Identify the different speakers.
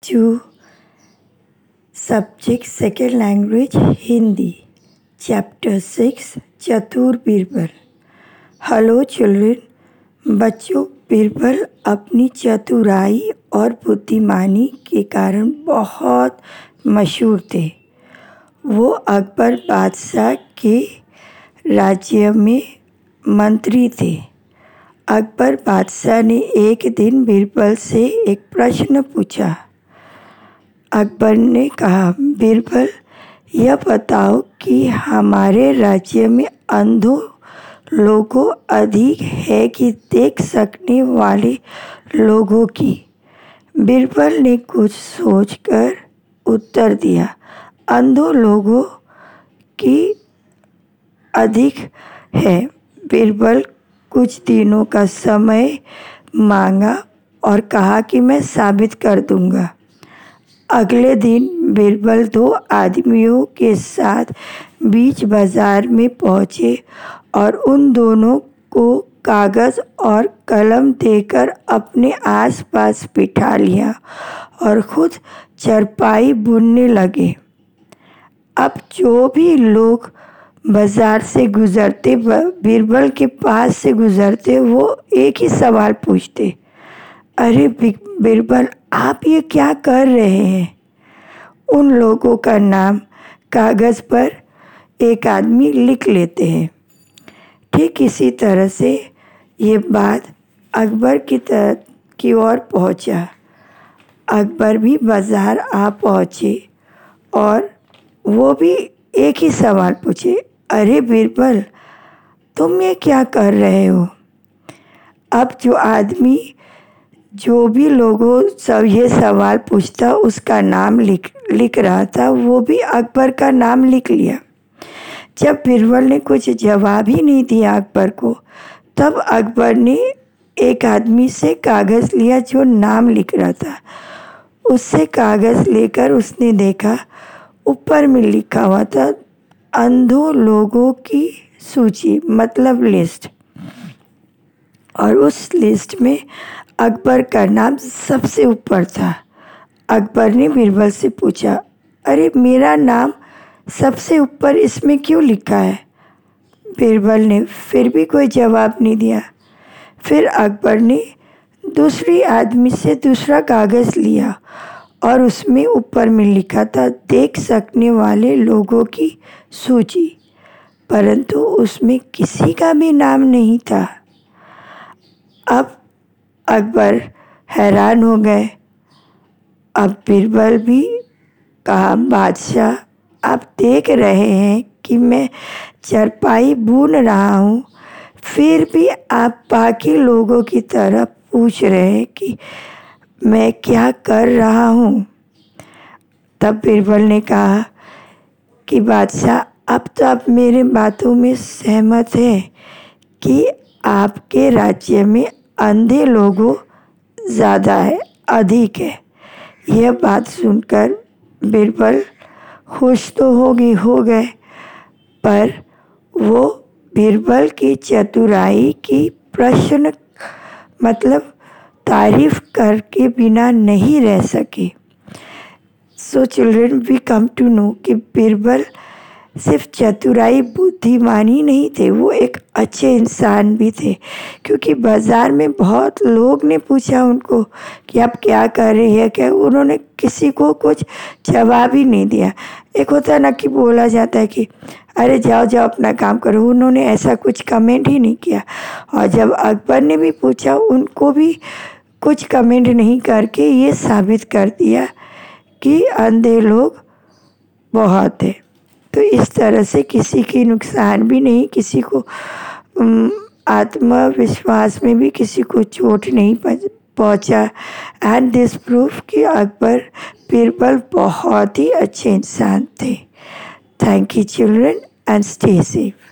Speaker 1: बच्चों, subject second language Hindi, chapter 6 चतुर Birbal. Hello children. बच्चों, बीरबल अपनी चतुराई और बुद्धिमानी के कारण बहुत मशहूर थे। वो अकबर बादशाह के राज्य में मंत्री थे। अकबर बादशाह ने एक दिन बीरबल से एक प्रश्न पूछा। अकबर ने कहा, बीरबल, यह बताओ कि हमारे राज्य में अंधों लोगों अधिक है कि देख सकने वाले लोगों की। बीरबल ने कुछ सोचकर उत्तर दिया, अंधों लोगों की अधिक है। बीरबल कुछ दिनों का समय मांगा और कहा कि मैं साबित कर दूंगा। अगले दिन बीरबल 2 आदमियों के साथ बीच बाजार में पहुंचे और उन दोनों को कागज़ और कलम देकर अपने आसपास बिठा लिया और खुद चारपाई बुनने लगे। अब जो भी लोग बाजार से गुजरते, बीरबल के पास से गुजरते, वो एक ही सवाल पूछते, अरे बीरबल, आप ये क्या कर रहे हैं? उन लोगों का नाम कागज़ पर एक आदमी लिख लेते हैं। ठीक इसी तरह से ये बात अकबर की ओर पहुंचा। अकबर भी बाज़ार आ पहुँचे और वो भी एक ही सवाल पूछे, अरे बीरबल, तुम ये क्या कर रहे हो? अब जो आदमी जो भी लोगों सब ये सवाल पूछता उसका नाम लिख रहा था, वो भी अकबर का नाम लिख लिया। जब बीरबल ने कुछ जवाब ही नहीं दिया अकबर को, तब अकबर ने एक आदमी से कागज़ लिया जो नाम लिख रहा था। उससे कागज़ लेकर उसने देखा, ऊपर में लिखा हुआ था अंधों लोगों की सूची, मतलब लिस्ट। और उस लिस्ट में अकबर का नाम सबसे ऊपर था। अकबर ने बीरबल से पूछा, अरे मेरा नाम सबसे ऊपर इसमें क्यों लिखा है? बीरबल ने फिर भी कोई जवाब नहीं दिया। फिर अकबर ने दूसरी आदमी से दूसरा कागज़ लिया और उसमें ऊपर में लिखा था देख सकने वाले लोगों की सूची, परंतु उसमें किसी का भी नाम नहीं था। अब अकबर हैरान हो गए। अब बीरबल भी कहा, बादशाह, आप देख रहे हैं कि मैं चारपाई बुन रहा हूँ, फिर भी आप बाकी लोगों की तरह पूछ रहे हैं कि मैं क्या कर रहा हूँ। तब बीरबल ने कहा कि बादशाह, अब तो आप मेरे बातों में सहमत हैं कि आपके राज्य में अंधे लोगों ज़्यादा है, अधिक है। यह बात सुनकर बीरबल खुश तो हो गए, पर वो बीरबल की चतुराई की तारीफ करके बिना नहीं रह सके। So children, we come to know कि बीरबल सिर्फ चतुराई बुद्धिमानी नहीं थे, वो एक अच्छे इंसान भी थे। क्योंकि बाज़ार में बहुत लोग ने पूछा उनको कि आप क्या कर रहे हैं, क्या, उन्होंने किसी को कुछ जवाब ही नहीं दिया। एक होता है ना कि बोला जाता है कि अरे जाओ जाओ अपना काम करो, उन्होंने ऐसा कुछ कमेंट ही नहीं किया। और जब अकबर ने भी पूछा, उनको भी कुछ कमेंट नहीं करके ये साबित कर दिया कि अंधे लोग बहुत है। तो इस तरह से किसी की नुकसान भी नहीं, किसी को आत्मविश्वास में भी किसी को चोट नहीं पहुंचा। एंड दिस प्रूफ कि अकबर बीरबल बहुत ही अच्छे इंसान थे। Thank you children and stay safe.